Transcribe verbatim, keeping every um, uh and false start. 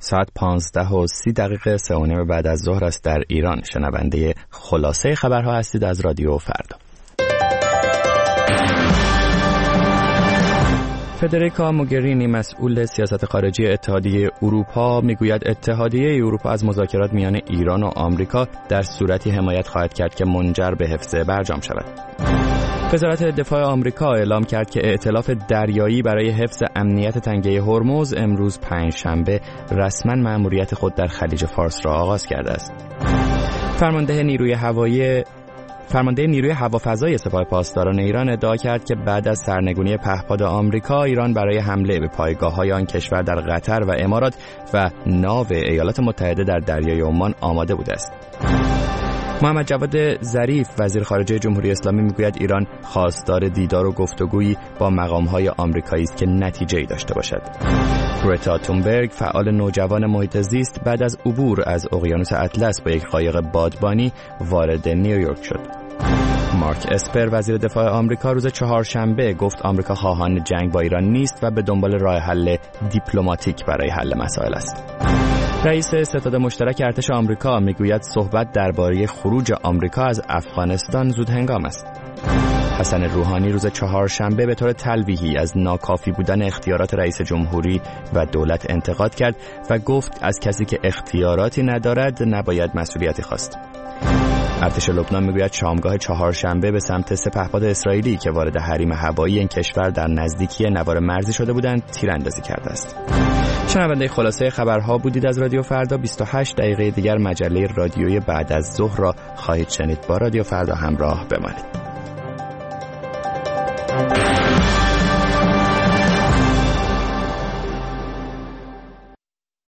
ساعت پانزده و سی دقیقه سه و نیم بعد از ظهر است در ایران. شنونده خلاصه خبرها هستید از رادیو فردا. فدریکا موگرینی مسئول سیاست خارجی اتحادیه اروپا میگوید اتحادیه اروپا از مذاکرات میان ایران و آمریکا در صورتی حمایت خواهد کرد که منجر به حفظ برجام شود. وزارت دفاع آمریکا اعلام کرد که ائتلاف دریایی برای حفظ امنیت تنگه هرمز امروز پنجشنبه رسما مأموریت خود در خلیج فارس را آغاز کرده است. فرمانده نیروی هوایی فرمانده نیروی هوافضای سپاه پاسداران ایران ادعا کرد که بعد از سرنگونی پهپاد آمریکا، ایران برای حمله به پایگاه‌های آن کشور در قطر و امارات و ناو ایالات متحده در دریای عمان آماده بوده است. محمد جواد ظریف وزیر خارجه جمهوری اسلامی میگوید ایران خواستار دیدار و گفتگویی با مقام‌های آمریکایی است که نتیجه‌ای داشته باشد. گرتا تونبرگ فعال نوجوان محیط زیست بعد از عبور از اقیانوس اطلس با یک قایق بادبانی وارد نیویورک شد. مارک اسپر وزیر دفاع آمریکا روز چهارشنبه گفت آمریکا خواهان جنگ با ایران نیست و به دنبال راه حل دیپلماتیک برای حل مسائل است. رئیس ستاد مشترک ارتش آمریکا میگوید صحبت درباره خروج آمریکا از افغانستان زود هنگام است. حسن روحانی روز چهارشنبه به طور تلویحی از ناکافی بودن اختیارات رئیس جمهوری و دولت انتقاد کرد و گفت از کسی که اختیاراتی ندارد نباید مسئولیتی خواست. ارتش لبنان میگوید شامگاه چهارشنبه به سمت سه پهپاد اسرائیلی که وارد حریم هوایی این کشور در نزدیکی نوار مرزی شده بودند تیراندازی کرده است. شنونده خلاصه خبرها بودید از رادیو فردا. بیست و هشت دقیقه دیگر مجله رادیویی بعد از ظهر را خواهید شنید. با رادیو فردا همراه بمانید.